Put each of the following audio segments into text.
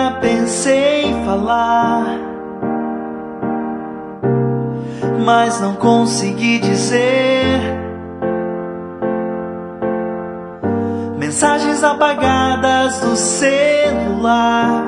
dia pensei em falar, mas não consegui dizer. Mensagens apagadas do celular,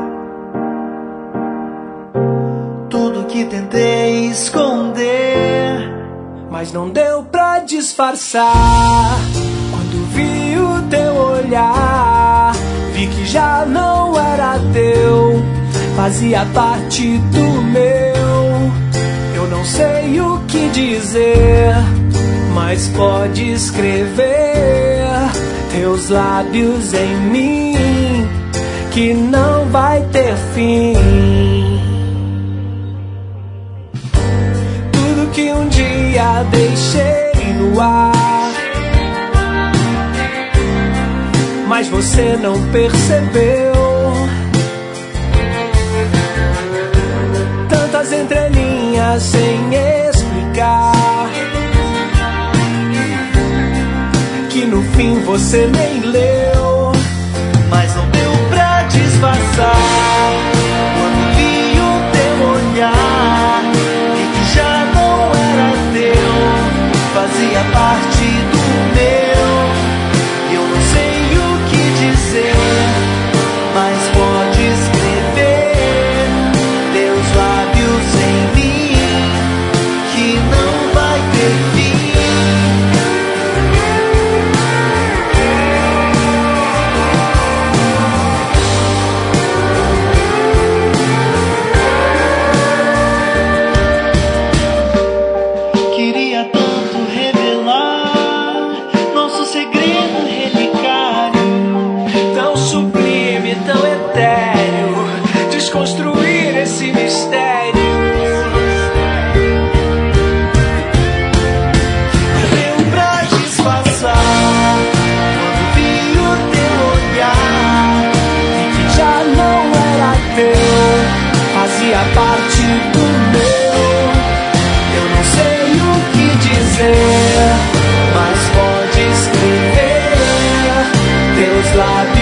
tudo que tentei esconder, mas não deu pra disfarçar. Quando vi o teu olhar, vi que já não era teu, fazia parte do meu. Eu não sei o que dizer, mas pode escrever teus lábios em mim, que não vai ter fim. Tudo que um dia deixei no ar, mas você não percebeu. Tantas entrelinhas sem explicar, que no fim você nem leu, mas não deu pra disfarçar. Quando vi o teu olhar, vi que já não era teu, fazia parte do meu. Eu não sei o que dizer, mas pode escrever teus lábios em mim, que não vai ter fim. Queria tanto revelar nosso segredo relicário, tão sublime, tão etéreo, desconstruir esse mistério. mas deu pra disfarçar. Quando vi o teu olhar, E que já não era teu, fazia parte do meu. Eu não sei o que dizer, mas pode escrever teus lábios